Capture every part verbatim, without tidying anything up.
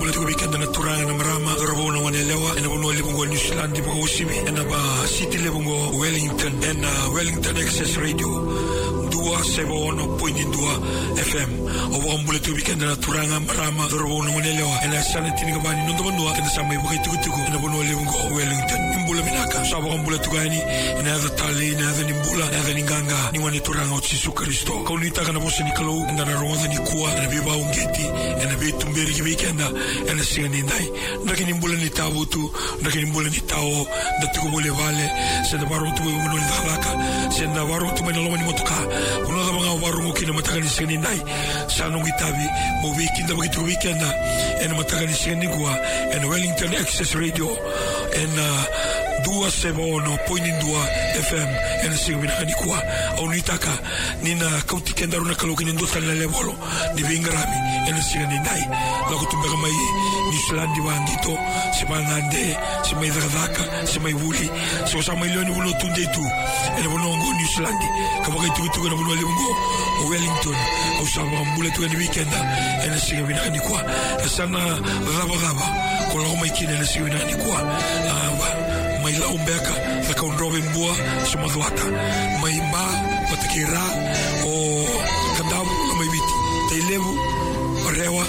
bula tu weekend na turanga na marama dorabo na wanelewa ena bono lebongo New Zealand bo usibi ena ba city lebongo Wellington ena Wellington Access Radio dua sebono point dua F M o bo bula tu weekend na turanga marama dorabo na wanelewa ena sana tiniga bani ndo bono ena samai bo kitu kitu ena bono lebongo Wellington imbula minaka sabo bula tu gani ena za tali ena za nimbula ena za ninganga ni wane turanga o Yesu Kristo kaunita kana bo ni kalau ena na ronga ni kuwa ena biba ungeti ena bitu mberi weekend ena singa ni ndai ndakini mbula ni tabu tu ndakini mbula ni tao ndatuko mole vale senda baro tu mo ni dalaka senda baro tu mena loma ni motoka uno da banga baro mo kina mataka ni singa ni ndai sanu ngitabi mo weekend ba kitu weekend ena mataka ni singa ni kwa ena Wellington Access Radio ena dua sebono point dua F M ena singa mina ni kwa au nitaka nina kauti kenda runa kaloki ndo tala lebolo ni bingrami ena singa ni ndai la kutumba mai New Zealand wangito simangande simai zakaka simai wuli so sama milioni uno tunde tu ena bonongo New Zealand kama kitu kitu na bono lebongo Wellington au sama mbule tu ni weekend ena singa mina ni kwa sana raba raba ko la mai kine ena singa mina ni kwa mai la umbeka la kaundrobe mbua sumadwata mai ma patakira o kandabu na mai biti tailevu rewa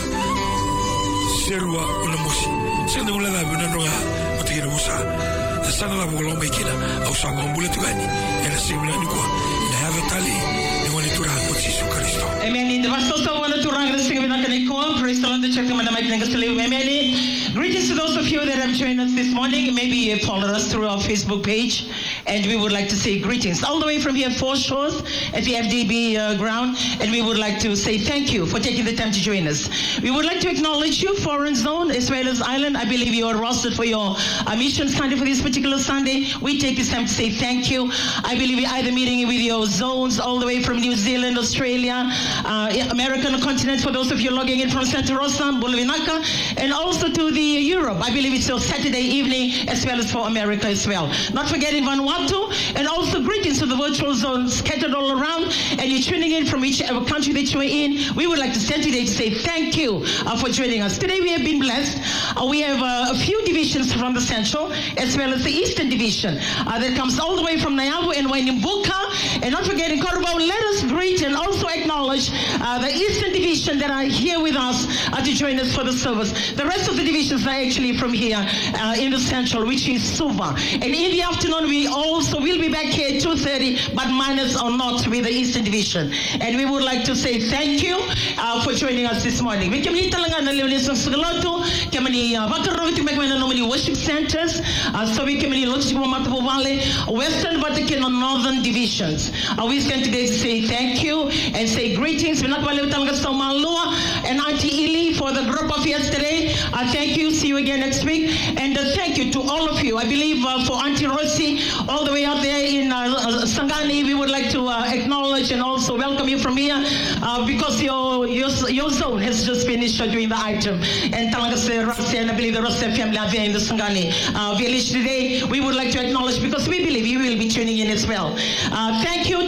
serua una mosi sendo una la una no patakira musa sana la bolo mai kina au sama mbule tu gani ena simina ni kwa ina hava tali ni wani tura ko Yesu Kristo amen the was also one to rang the simina kan ko praise the Lord the check madam I think sleep amen. Greetings to those of you that have joined us this morning. Maybe you followed us through our Facebook page, and we would like to say greetings all the way from here, Four Shores at the F D B uh, ground, and we would like to say thank you for taking the time to join us. We would like to acknowledge you, Foreign Zone, as well as Island. I believe you are rostered for your uh, mission Sunday for this particular Sunday. We take this time to say thank you. I believe you're either meeting with your zones all the way from New Zealand, Australia, uh, American continent, for those of you logging in from Santa Rosa, Bulavinaka, and also to the Europe. I believe it's your Saturday evening as well as for America as well. Not forgetting Vanuatu, and also greetings to the virtual zone scattered all around, and you're tuning in from whichever country that you're in. We would like to stand today to say thank you uh, for joining us. Today we have been blessed. Uh, we have uh, a few divisions from the Central as well as the Eastern Division uh, that comes all the way from Naiabu and Wainimbuka, and not forgetting Korobao. Let us greet and also acknowledge uh, the Eastern Division that are here with us uh, to join us for the service. The rest of the divisions are actually from here uh, in the Central, which is Suva. And in the afternoon, we also will be back here at two thirty, but minus or not with the Eastern Division. And we would like to say thank you uh, for joining us this morning. We can talanga na leonis ng Sagaloto, kami Vakaroviti magmana no many worship centers, so we can lots of Matapo Valley, Western Vatican and Northern divisions. Uh, we stand today to say thank you and say greetings. We're not talanga sa Malua and Auntie Ili for the group of yesterday. Uh, thank you. See you again next week. And uh, thank you to all of you. I believe uh, for Auntie Rossi, all the way out there in uh, uh, Sangani, we would like to uh, acknowledge and also welcome you from here uh, because your, your your zone has just finished uh, doing the item. And talaga si Rossi, and I believe the Rossi family out there in the Sangani uh, village today, we would like to acknowledge because we believe you will be tuning in as well. Uh, thank you.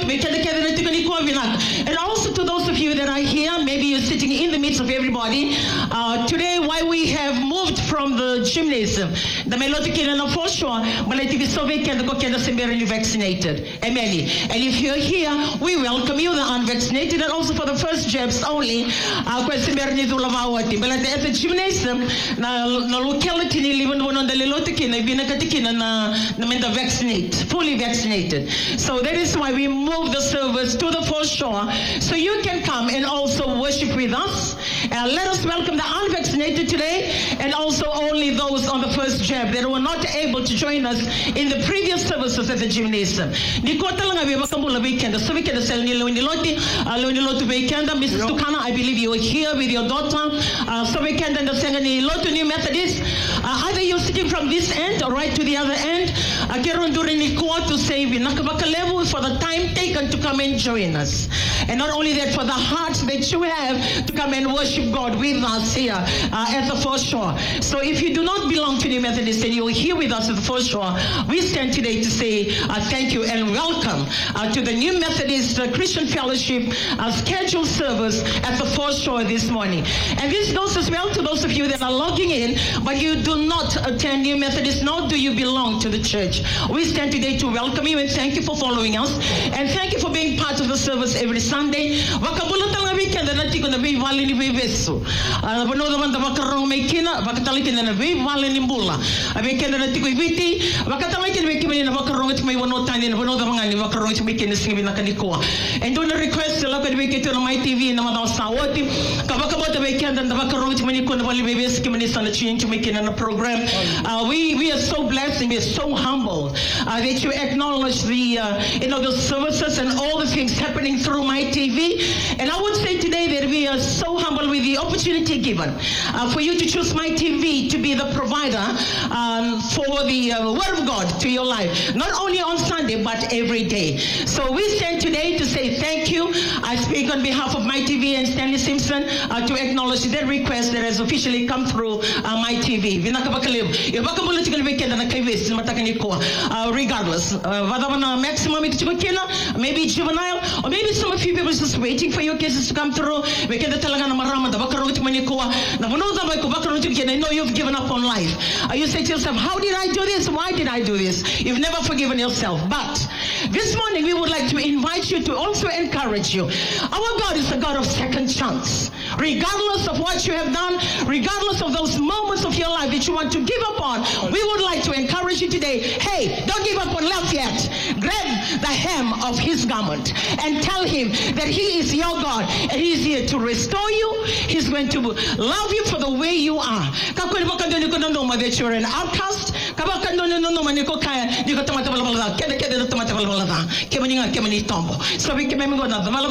And also to those of you that are here, maybe you're sitting in the midst of everybody. Uh, today, why we have moved from the gymnasium, the Melodikin and for sure, but I think it's so vacant, the Kokenda Simberi vaccinated. Amen. And if you're here, we welcome you, the unvaccinated, and also for the first jabs only. Uh, but at the gymnasium, the locality, even one on the Lelotikin, I've been a Katikin and the vaccinate, fully vaccinated. So that is why we moved the service to the foreshore, so you can come and also worship with us. Uh, let us welcome the unvaccinated today, and also only those on the first jab that were not able to join us in the previous services at the gymnasium. Missus Tukana, I believe you are here with your daughter. Uh, so we can understand the Lotu New Methodist. Uh, either you're sitting from this end or right to the other end. I can during the court to say level for the time taken to come and join us. And not only that, for the heart that you have to come and worship worship God with us here uh, at the Foreshore. So if you do not belong to the Methodist and you're here with us at the Foreshore, we stand today to say uh, thank you and welcome uh, to the New Methodist uh, Christian Fellowship uh, scheduled service at the Foreshore this morning. And this goes as well to those of you that are logging in, but you do not attend New Methodist, nor do you belong to the church. We stand today to welcome you and thank you for following us, and thank you for being part of the service every Sunday. Wakabulutang weekend na tiko na be vale ni bebeso. Bono da banda bakarong may kina, bakatali kina na be vale ni bula. Weekend na tiko ibiti, bakatali kina may kina na bakarong at may wano tani na bono da mga ni bakarong at may kina singi na kanikuha. And do na request la ka weekend to na my T V na mga sawati. Kabakabota weekend na bakarong at may kina na vale bebes kimani sana change to make in a program. Uh, we we are so blessed and we are so humble uh, that you acknowledge the uh, you know the services and all the things happening through my T V. And I would say today that we are so humble with the opportunity given uh, for you to choose my T V to be the provider um, for the uh, Word of God to your life, not only on Sunday but every day. So we stand today to say thank you. I speak on behalf of my T V and Stanley Simpson uh, to acknowledge that request that has officially come through uh, my T V. Uh, regardless, uh, maximum maybe juvenile, or maybe some of you people just waiting for your cases to come through. We can tell I know you've given up on life. Uh, you say to yourself, how did I do this? Why did I do this? You've never forgiven yourself. But this morning we would like to invite you to also encourage you. Our God is a God of second chance. Regardless of what you have done, regardless of those moments of your life that you want to give up on, we would like to encourage you today. Hey, don't give up on love yet. Grab the hem of his garment and tell him that he is your God and he's here to restore you. He's going to love you for the way you are. That you're an outcast. So we can remember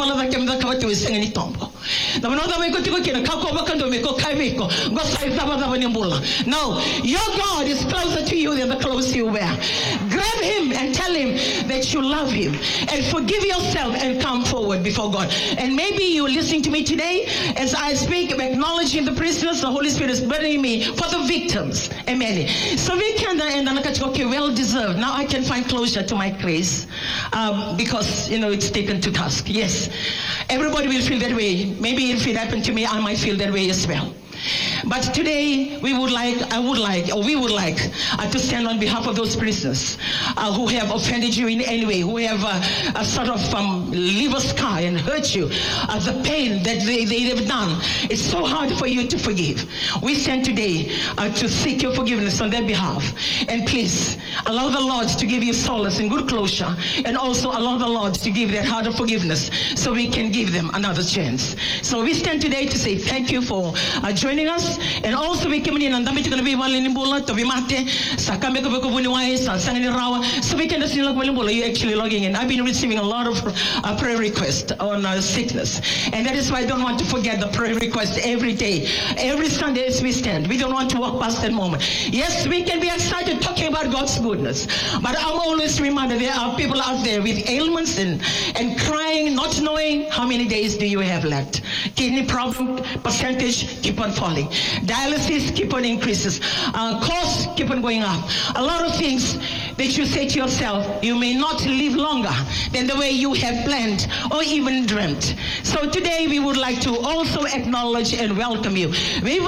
no, your God is closer to you than the clothes you wear. Grab him and tell him that you love him and forgive yourself and come forward before God. And maybe you're listening to me today as I speak, I'm acknowledging the prisoners. The Holy Spirit is burdening me for the victims. Amen. So we can and okay, well deserved. Now I can find closure to my case um, because you know it's taken to task. Yes, everybody will feel that way. Maybe if it happened to me, I might feel that way as well. But today we would like, I would like, or we would like uh, to stand on behalf of those prisoners uh, who have offended you in any way, who have uh, a sort of um, leave a scar and hurt you. Uh, the pain that they, they have done, it's so hard for you to forgive. We stand today uh, to seek your forgiveness on their behalf. And please allow the Lord to give you solace and good closure, and also allow the Lord to give that heart of forgiveness so we can give them another chance. So we stand today to say thank you for uh, joining us, and also we came in and we can be one in Bula to be mate, Sakameko Buniwais, Sangani Rawa, so we can just look well. You're actually logging in. I've been receiving a lot of uh, prayer requests on uh, sickness, and that is why I don't want to forget the prayer request every day, every Sunday as we stand. We don't want to walk past that moment. Yes, we can be excited talking about God's goodness, but I'm always reminded there are people out there with ailments and, and crying, not knowing how many days do you have left. Kidney problem percentage keep on falling. Dialysis keep on increases. Uh, costs keep on going up. A lot of things that you say to yourself, you may not live longer than the way you have planned or even dreamt. So today we would like to also acknowledge and welcome you. We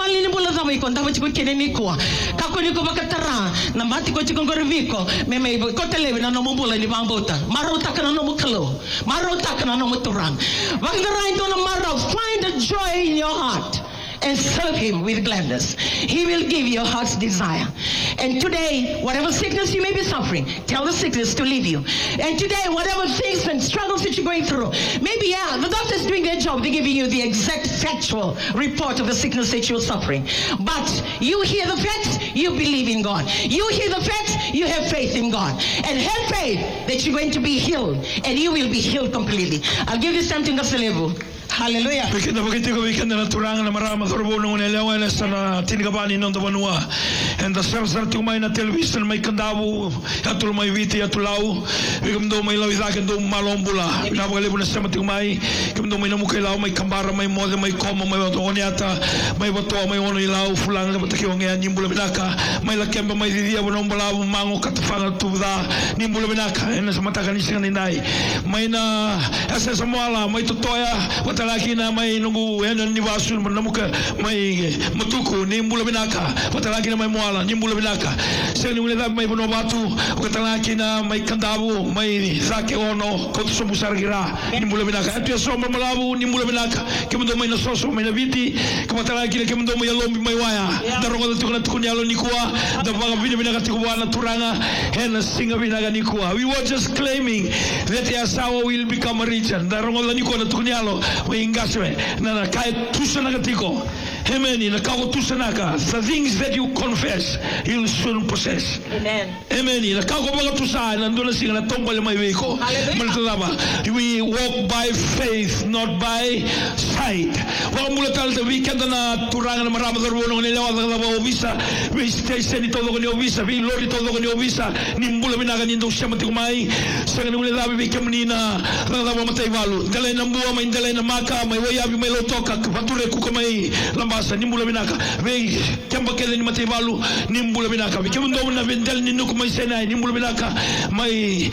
find a joy in your heart and serve him with gladness. He will give your heart's desire. And today, whatever sickness you may be suffering, tell the sickness to leave you. And today, whatever things and struggles that you're going through, maybe, yeah, the doctor's doing their job. They're giving you the exact factual report of the sickness that you're suffering. But you hear the facts, you believe in God. You hear the facts, you have faith in God. And have faith that you're going to be healed, and you will be healed completely. I'll give you something to celebrate. Hallelujah. Weekend na weekend ko weekend na turang na marama karbo nung nelawa na sa tinigabani ng tabanua. And the sar-sar ti umay na television may kandabu atul may viti atulaw ikamdo may lawida kendo malombula pinapakalibo na sa mati umay ikamdo may namukailaw may kambara may mode may koma may watoniata may wato may ono ilaw fulang na bataki wangi nimbula binaka may lakemba may didia wanombala mango katafanga tuda nimbula binaka ena sa mata kanisa kaninay may na asa sa mwala may tutoya watalaki na may nungu ena nivasul namuka may matuko nimbula binaka watalaki na may mwala nimbula binaka sa nimbula may bonobatu watalaki na may kandabu may zake ono koto sa busar gira nimbula binaka atu ya soma malabu nimbula binaka kemundo may nasoso may nabiti kumatalaki na kemundo may alombi may waya daronga datu kana tukunyalo nikua da baga bina binaka tikuwa na turanga hena singa binaka nikua. We were just claiming that Yasawa will become a region daronga la nikua na tukunyalo may ingaswe na na kai tusanaka tiko hemeni na kao tusanaka the things that you confess you'll soon possess. Amen. Amen. Na kao baga tusa na ndona singa na tomba le may weko maltalaba. We walk by faith not by sight. Wa mula tal the weekend na turanga na marama daruno ni lawa dawa obisa we stay seni todo ko ni obisa we lori todo ko ni obisa ni mbula binaga ni ndo shama tikumai sanga ni mula dabi we kemnina dawa matay valu dala na mbua may dala na maka may wayabi may lotoka pature ku kamay lambasa ni mbula binaka we kemba kele ni matay valu ni mbula binaka we kemndo na vendel ni nuku may senay ni mbula binaka may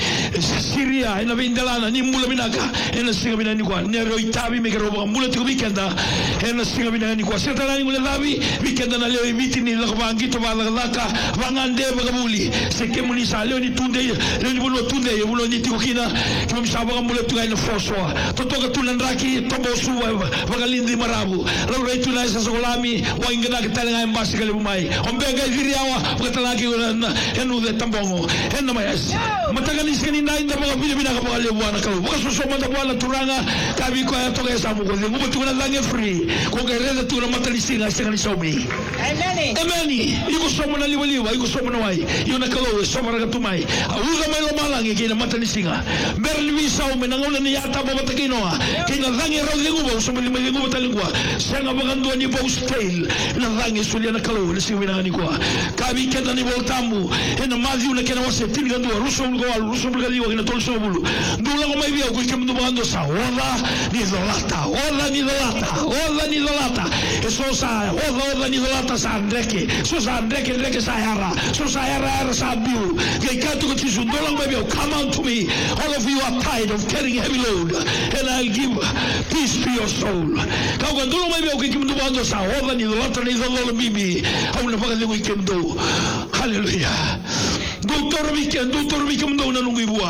Syria ina vendalana ni mbula binaka ina singa binani kwa ni ro itabi me kero mbula tiku weekenda ina singa binani kwa setala ni mula dabi weekenda na leo miti ni la bangi to bala laka bangande bagabuli se kemuni sa leo ni tunde leo ni bulo tunde bulo ni tikukina kama msaba mbula tuga ina foswa totoka tunandaki tombo suwa bagalindi marabu leo retu na sa solami wa ingana kitala embasi kale bumai ombega viriawa batalaki na enu de tambongo ena mayas matagani skani na inda bagabili bina ka bagale bwana ka bakaso soma da bwana turanga kabi ko ya toga sa mugo de mugo tuna lange free ko gereza tuna matali singa singa somi. Amen. Amen. Iko somo na liwaliwa, iko somo na wai. Io na kalo somo na katumai. Uga mai lo malangi kina matali singa. Berli visa o menangona ni yata baba takinoa. Kina langi ro linguba somo ni linguba talingua. Sanga bagando ni bo style. Na langi sulia na kalo ni singa ni kwa. Kabi kenda ni voltambu. Ena mazi una kena wase tinga ndo ruso ngo al ruso bulgaliwa kina tol sobulu. Ndula ngo mai bia ko kemndo bando sa. Ola ni dolata. Ola ni dolata. Ola ni dolata. Eso sa ola ola ni dolata sa andreke. So sa andreke andreke sa hara. So sa hara hara sa biu. Ke katu ko tisu ndola ngo mai bia come unto me. All of you are tired of carrying heavy load and I'll give peace to your soul. Kau kan ndola mai bia ko kemndo bando sa. Ola ni dolata ni dolala bibi. Au na paga ko kemndo. Hallelujah. Doutor weekend, doutor weekend mdo na nungu ibua.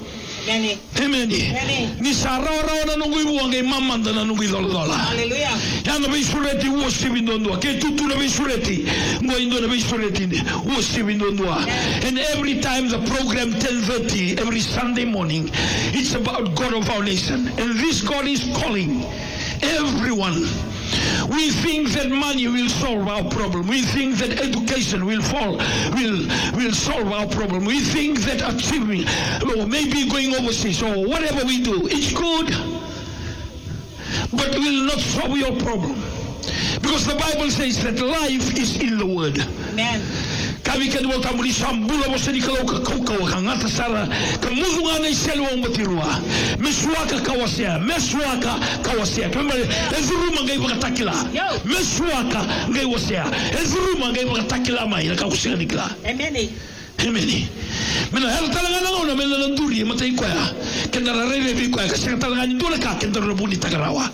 Amen. Amen. Ni sarara na nungu ibua ngai mamanda na nungu idola. Hallelujah. Yana be sureti wo sibindondwa. Ke tutu na be sureti. Ngo indo na be sureti ne. Wo sibindondwa. And every time the program ten thirty every Sunday morning it's about God of our nation. And this God is calling everyone. We think that money will solve our problem. We think that education will fall, will will solve our problem. We think that achieving, or maybe going overseas, or whatever we do, it's good, but will not solve your problem. Because the Bible says that life is in the Word. Amen. Kami kan wal tamuli sambula mo seni kalau ka kau kau ngata sara kamuzunga na iselwa mbatirwa meswaka kawasia meswaka kawasia kama ezuruma ngai bakatakila meswaka ngai wasia ezuruma ngai bakatakila mai na kakusia nikla. Amen. Amen. Mena hal talanga na ona mena nduri matai kwa kendara rebe bi kwa kasi talanga ndula ka kendara buni tagarawa.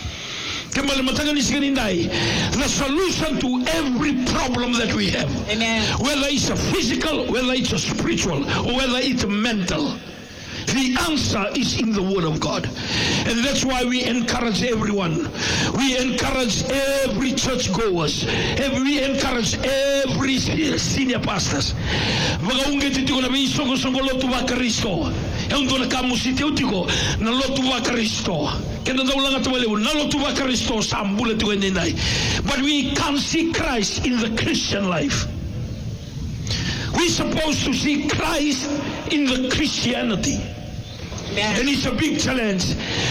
The solution to every problem that we have, Amen. Whether it's a physical, whether it's a spiritual, or whether it's mental, the answer is in the Word of God. And that's why we encourage everyone. We encourage every churchgoers. We encourage every senior pastors. Vagaunge titiko na bisongo songo lotu wa Kristo. Endo na kamusite utiko na lotu wa Kristo. Kenda daulanga tuwalewu na lotu wa Kristo sambule tuwenenai. But we can't see Christ in the Christian life. We're supposed to see Christ in the Christianity. Amen. And it's a big challenge.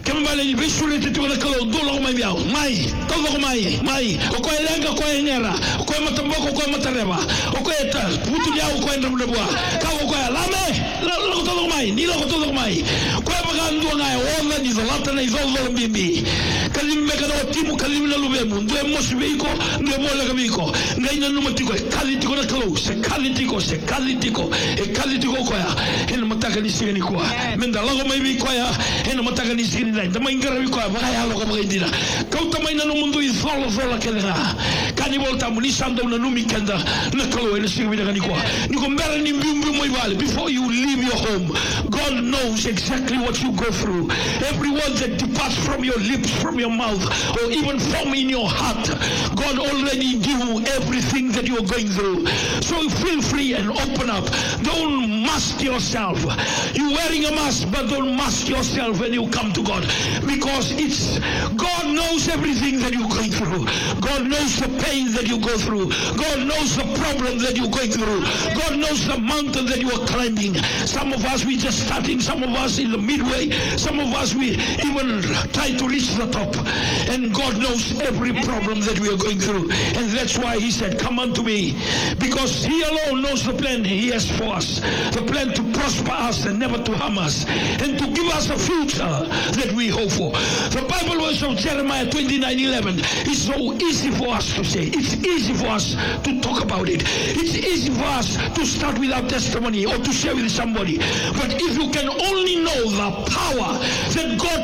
Kembali besule te tuwa kalau dolo mai biao. Mai, todo mai, mai. Oko elenga ko engera, oko matamboko ko matareba. Oko eta putu dia oko endra mdebwa. Ka oko lame, lo todo mai, ni lo todo mai. Ko bagandu ngai ona ni zolata na izolo bimbi. Kalim meka no timu kalim na lubemu, ndo mosbiko, ndo mola kabiko. Ngai na numatiko, kalitiko na kalau, se kalitiko, se kalitiko, e kalitiko ko ya. Hena mataka ni sigani ko. Menda lago mai bi ko ya, hena mataka ni sigani lai. Dama ingara bi ko ya, baka ya lo ka baka dina. Kau tamai na no mundo izolo zola kelenga. Kani volta muni sando na numi kenda na kalau ena sigani na ko. Ni ko mbera ni mbumbu moi vale. Before you leave your home, God knows exactly what you go through. Every word that departs from your lips, from your mouth, or even from in your heart, God already knew everything that you're going through. So feel free and open up. Don't mask yourself. You're wearing a mask, but don't mask yourself when you come to God, because it's God knows everything that you're going through. God knows the pain that you go through. God knows the problem that you're going through. God knows the mountain that you are climbing. Some of us we just starting, some of us in the midway, some of us we even try to reach the top. And God knows every problem that we are going through. And that's why he said, come unto me, because he alone knows the plan he has for us. The plan to prosper us and never to harm us, and to give us a future that we hope for. The Bible verse of Jeremiah twenty-nine eleven is so easy for us to say. It's easy for us to talk about it. It's easy for us to start with our testimony or to share with somebody. But if you can only know the power that God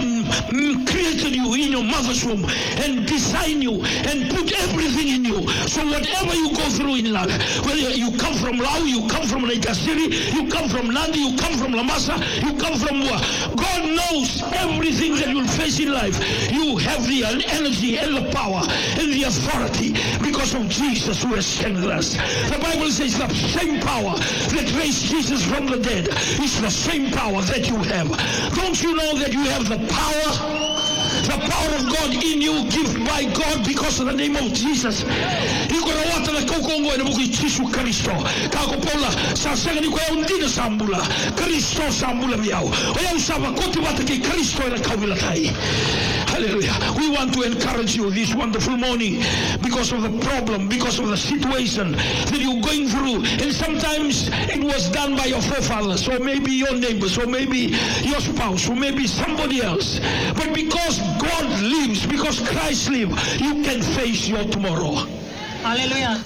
created you in your mother's womb and designed you and put everything in you, so whatever you go through in life, whether you come from Lau, you come from Naikasiri, you come from Nandi, you come from Lamasa, you come from Mua, God knows everything that you'll face in life. You have the energy and the power and the authority because of Jesus who has strengthened us. The Bible says the same power that raised Jesus from the dead is the same power that you have. Don't you know that you have the power? The power of God in you, given by God because of the name of Jesus. Ikora wata na kaukongo na buku Yesu Kristo. Kako Paula sa sanga ni ko undina sambula. Kristo sambula miao. Oya usaba koti wata ki Kristo na kawila tai. Hallelujah. We want to encourage you this wonderful morning because of the problem, because of the situation that you're going through. And sometimes it was done by your forefathers, or maybe your neighbors, or maybe your spouse, or maybe somebody else. But because God lives, because Christ lives, you can face your tomorrow. Hallelujah.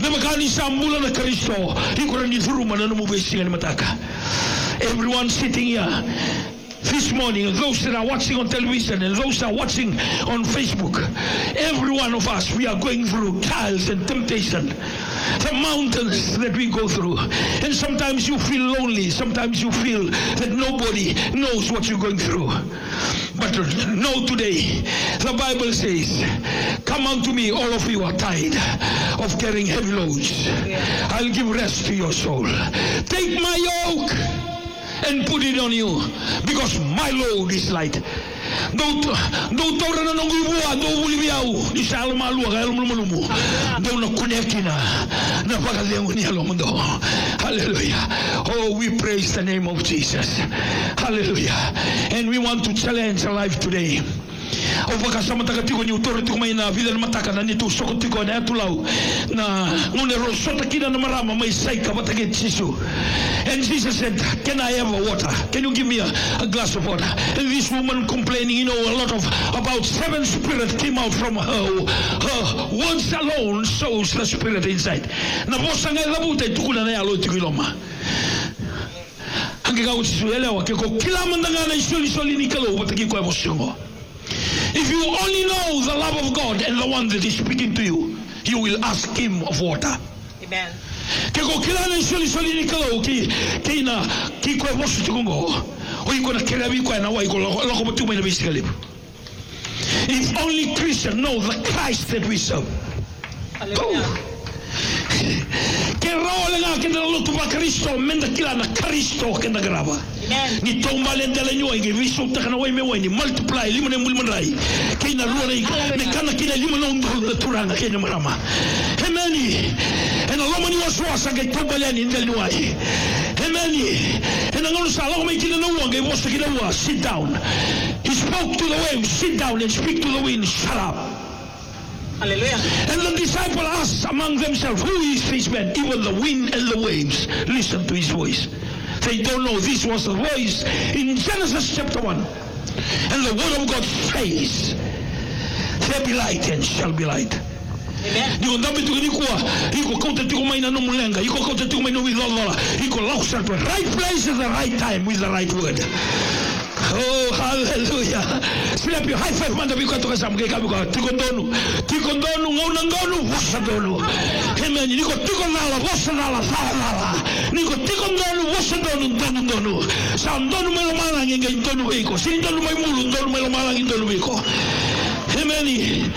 Everyone sitting here this morning, those that are watching on television and those that are watching on Facebook, every one of us, we are going through trials and temptation, the mountains that we go through. And sometimes you feel lonely, sometimes you feel that nobody knows what you're going through. But know today, the Bible says, come unto me, all of you are tired of carrying heavy loads. I'll give rest to your soul. Take my yoke and put it on you, because my load is light. Do do tora na nongu bua do bulibiau di salma lu ga lu lu do na kunekina na pagalengu ni alomundo. Hallelujah. Oh, we praise the name of Jesus. Hallelujah. And we want to challenge our life today. O baka sama takatiko ni utoro tiko mai na vida mataka na ni tu soko tiko na tulau na une rosota kina na marama mai saika batake Jesu. And Jesus said, can I have a water? Can you give me a, a glass of water? And this woman complaining, you know, a lot of about seven spirits came out from her. Her words alone shows the spirit inside. Na bosa ngai labuta tukuna na yalo tikiloma. Hangika utsisuelewa kiko kila mandangana isoli soli nikalo bataki kwa bosingo. If you only know the love of God and the one that is speaking to you, you will ask him of water. Amen. Kiko kilana soli soli nikalo ki kina ki kwa bosu tukungo. Oiko na kelabi kwa na waiko loko matuma na bisikalibu. If only Christians know the Christ that we serve. Hallelujah. Che role nga che nella lotta per Cristo menda kilana Cristo che na grava. Ni tomba le delle noi che vi sotto che noi me vuoi multiply limone mulmanrai che na ruole ne kana che limone non turanga che na marama. Amen. And a woman was was I get Tobalan in the Luai. Amen. And I'm going to say, I'll make it in the one. He was to get over. Sit down. He spoke to the waves. Sit down and speak to the wind. Shut up. Hallelujah. And the disciple asked among themselves, who is this man? Even the wind and the waves listen to his voice. They don't know this was the voice in Genesis chapter one. And the word of God says, there be light and shall be light. Digo ndambe tu ni kwa iko kauta tu mai na no mulenga iko kauta tu mai no wilola iko lausa to right place at the right time with the right word. Oh, hallelujah. Slap your high five man biko to kasam ke kabiko tikondonu tikondonu ngona ngonu wasadonu. Amen. Niko tikonala wasadala sala. Niko tikondonu wasadonu ndonu ndonu. Sandonu melo malang ngai ndonu iko. Sindonu mai mulu ndonu melo malang ndonu iko. Amen.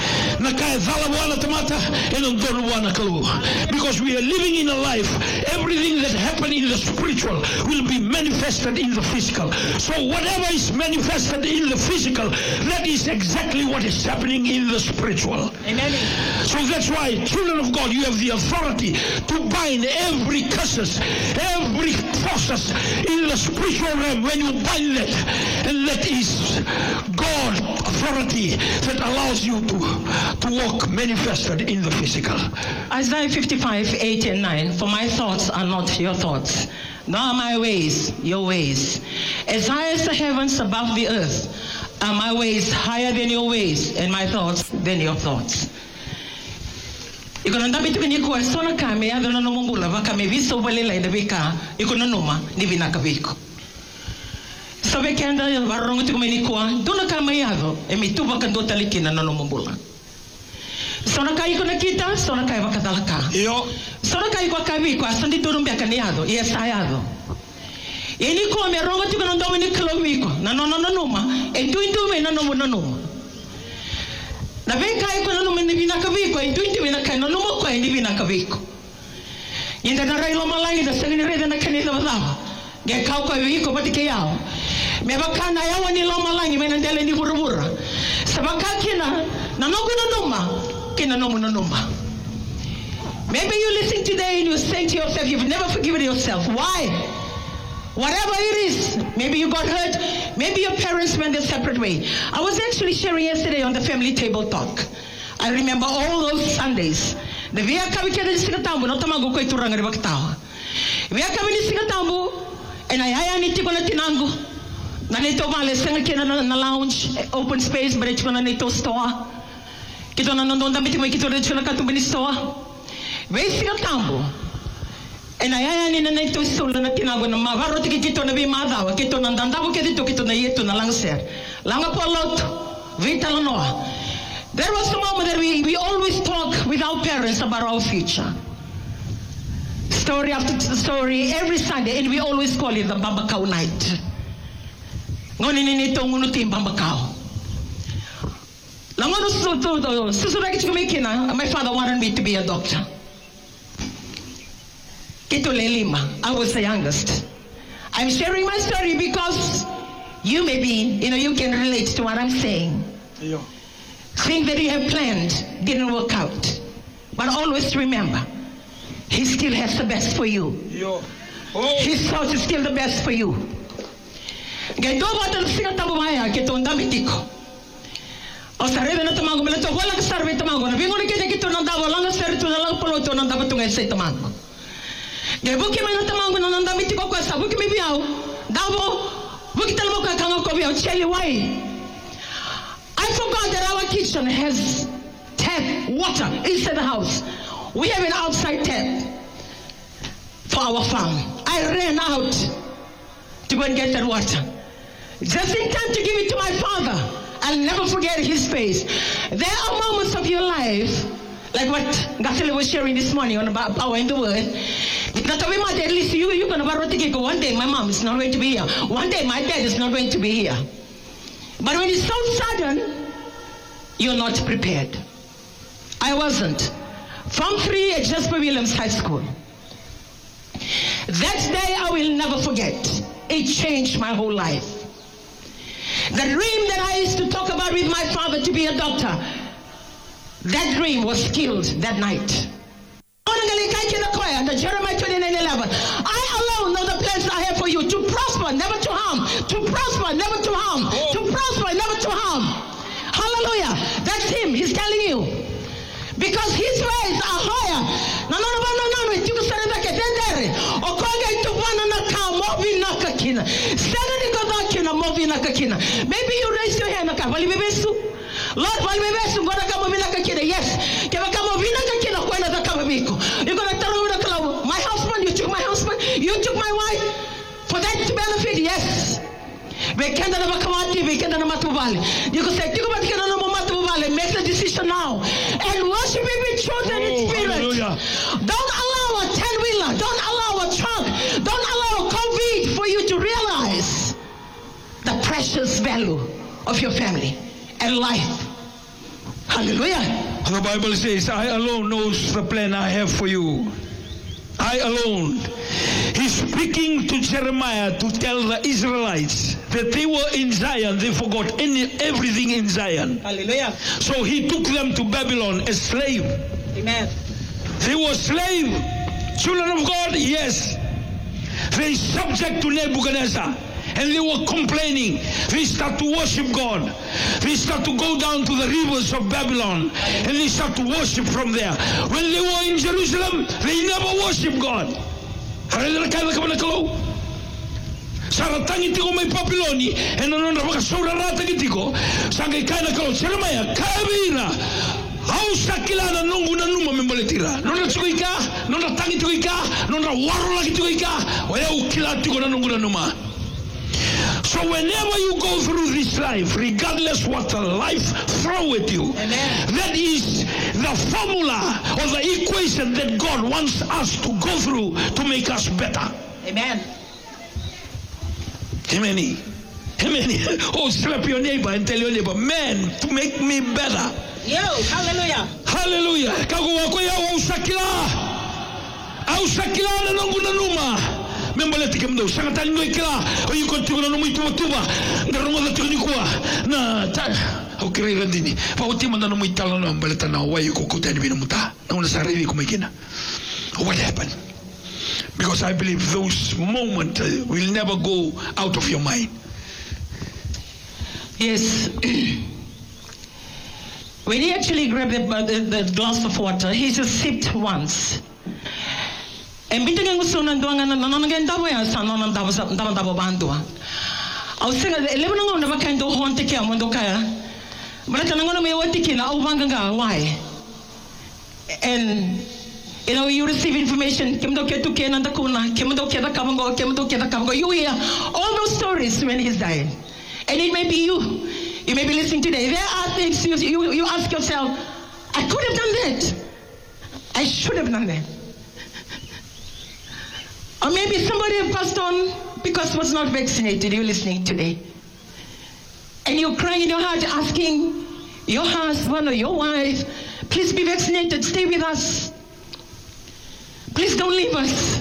Because we are living in a life, everything that happened in the spiritual will be manifested in the physical. So whatever is manifested in the physical, that is exactly what is happening in the spiritual. Amen. So that's why, children of God, you have the authority to bind every curses, every forces in the spiritual realm. When you bind that, and that is God authority that allows you to, to walk manifested in the physical. Isaiah fifty-five, eight and nine. For my thoughts are not your thoughts, nor are my ways your ways. As high as the heavens above the earth are my ways higher than your ways, and my thoughts than your thoughts. Iko nanda bitu ni kwa sona kame ya dona no mungula vaka me viso balela ina bika iko noma ni vinaka biko. So we kenda varrongo tu kumeni kwa dona kama yado e mituba kando talikina no mungula. Sona kai ko nakita sona kai vakatalaka. Yo. Sona kai kwa kavi kwa sandi turumbe kaniado yes ayado. Ini ko me rongo tu kando meni kilomiko na no no no noma e tu indu me na no no noma. Na vem kai ko no meni vinaka biko e tu indu me na kai no noma ko e ni vinaka biko. Yenda na railo malai da sengini reda na kanida badava. Ge kau ko biko batike yao. Me bakana yawa ni loma langi me nandele ni burubura. Sabaka kina na no no noma. Maybe you listen today and you say to yourself, you've never forgiven yourself. Why? Whatever it is, maybe you got hurt, maybe your parents went a separate way. I was actually sharing yesterday on the family table talk. I remember all those Sundays. The via kabikeda ni sikatambu, no tamago ko ituranga ni baktawa. Via kabini sikatambu, and I haya ni tiko na tinango. Na nito vale senga kena na lounge, open space, but it's gonna nito store. Kito na nandonda biti mai kito recho na katumbini stoa. Vesi katambo. E na yaya ni na ito solo na tinago na mavaro tiki kito na bimadawa. Kito na dandabo kito kito na yeto na langser. Langa po lot. Vita la noa. There was a moment that we, we always talk with our parents about our future. Story after story every Sunday, and we always call it the Bambakao night. Ngoni ni nito ngunuti Bambakao. My father wanted me to be a doctor. I was the youngest. I'm sharing my story because you may be, you know, you can relate to what I'm saying. Things that you have planned didn't work out. But always remember, He still has the best for you. His thoughts is still the best for you. O sarebe na tamago mela to wala ka sarbe tamago na bingo ni kete kito na dawa langa ser to na lang polo to na dawa tunga sa tamago. Ge buki me na tamago na nanda miti ko kwa sa buki me biao. Dawo buki talmo ka kanga ko biao cheli why. I forgot that our kitchen has tap water inside the house. We have an outside tap for our farm. I ran out to go and get that water. Just in time to give it to my father. I'll never forget his face. There are moments of your life, like what Gasele was sharing this morning on about power in the word. At least you, you're going to one day my mom is not going to be here. One day my dad is not going to be here. But when it's so sudden, you're not prepared. I wasn't. From three at Jasper Williams High School. That day I will never forget. It changed my whole life. The dream that I used to talk about with my father to be a doctor, that dream was killed that night. under Jeremiah twenty-nine eleven. I alone know the plans I have for you, to prosper, never to harm, to prosper, never to harm, oh. to prosper, never to harm. Hallelujah. That's him. He's telling you. Because his ways are higher. No, no, no, no, no, no. You can say that again. Okonga itu wana na ka mobi na kakina. Sana ni kodakina mobi na kakina. Maybe you raise your hand. Vali bebesu. Lord, vali bebesu. Ngoda ka mobi na kakina. Yes. Kaya ka mobi na kakina kwenda za kababiko. You're gonna tell me that my husband, you took my husband, you took my wife. For that to benefit, yes. Bekenda na makamati, bekenda na matubali. You can say, "Tiko batikenda na matubali." Make the decision now and worship Him in truth and in spirit. Hallelujah. Don't allow a ten-wheeler, don't allow a truck, don't allow a COVID for you to realize the precious value of your family and life. Hallelujah. The Bible says, "I alone knows the plan I have for you." I alone. He's speaking to Jeremiah to tell the Israelites that they were in Zion. They forgot any, everything in Zion. Hallelujah. So he took them to Babylon as slave. Amen. They were slave. Children of God, yes. They subject to Nebuchadnezzar. And they were complaining. They start to worship God. They start to go down to the rivers of Babylon. And they start to worship from there. When they were in Jerusalem, they never worshiped God. Saratangi tiko may Papiloni, and another Makasorata Gitiko, Sangai Kana Kalo, Jeremiah, Kavira, Hausa Kilana, Nunguna Numa Memboletira, Nona Tuika, Nona Tangi Tuika, Nona Warlaki Tuika, or Kila Tukuna Nunguna Numa. So whenever you go through this life, regardless what the life throw at you, Amen. That is the formula or the equation that God wants us to go through to make us better. Amen. Amen. Amen. Oh, slap your neighbor and tell your neighbor, man, to make me better. Yo, hallelujah. Hallelujah. Kaguwa ko ya usakila. Ausakila na nunguna numa. Membaleti kemdo sangatali no ikila o yiko tuko no muito tuba ngarongo da tuko na ta o kire rendini pa o tima no muito talo no baleta na wa yiko ko tani bino muta na una sarili ko mekina. What happened? Because I believe those moments uh, will never go out of your mind. Yes. When he actually grabbed the, the, the glass of water, he just sipped once. And biting gusto ng duwangan na nananaganda ba yan sa nanang tapos tapos tapos bandua. Au singa eleven ngo na bakain do honte kya mondo kaya. But tanango na may wati kina au banganga why? And you know you receive information kemdo kya tu kya nanda kuna kemdo kya da kamango kemdo kya da kamango. You hear all those stories when he's dying, and it may be you. You may be listening today. There are things you you, you ask yourself, I could have done that. I should have done that. Or maybe somebody passed on because was not vaccinated. You're listening today. And you're crying in your heart asking your husband or your wife, please be vaccinated, stay with us. Please don't leave us.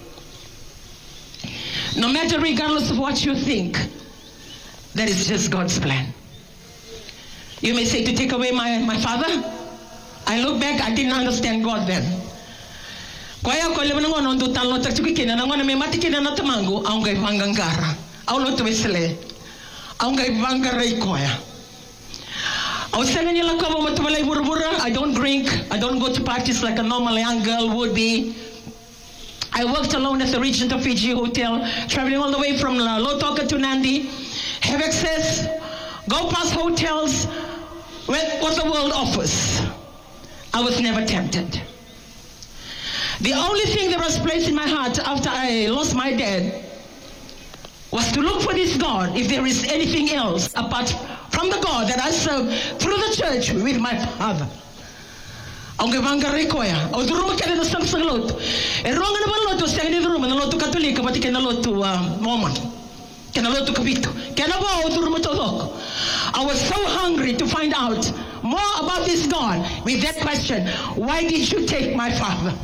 No matter regardless of what you think, that is just God's plan. You may say to take away my, my father. I look back, I didn't understand God then. Kaya ko leban ngono ndo talo tak tukikina na ngono me matikina na tamango ang gay pangangara aw lo to wesele ang gay bangaray koya aw sanga nila ko mo tumalay burbura. I don't drink, I don't go to parties like a normal young girl would be. I worked alone at the Regent of Fiji Hotel, traveling all the way from Lotoka to Nandi, have access, go past hotels with what the world offers. I was never tempted. The only thing that was placed in my heart after I lost my dad was to look for this God, if there is anything else apart from the God that I serve through the church with my father. Ang gabanggaray ko ya. O duro mo kaya na sang sang lot. E ruang na ba lot sa ni duro mo na lot Katolika pati kaya na lot Mormon. Kaya na lot Kapito. Kaya na ba o duro mo tolok. I was so hungry to find out more about this God with that question, why did you take my father?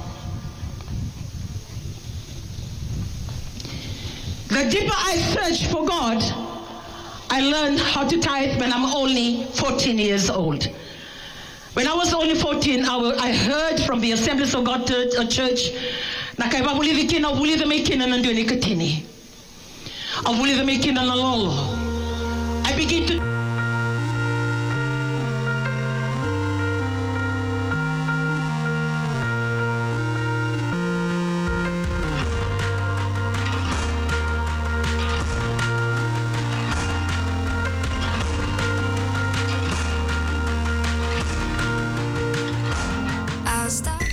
The deeper I searched for God, I learned how to tithe when I'm only fourteen years old. When I was only fourteen, I, I heard from the Assemblies of God Church Na kai wahuli di kina, wuli the me kina nandu ni katini. A wuli the me kina na lolo. I begin to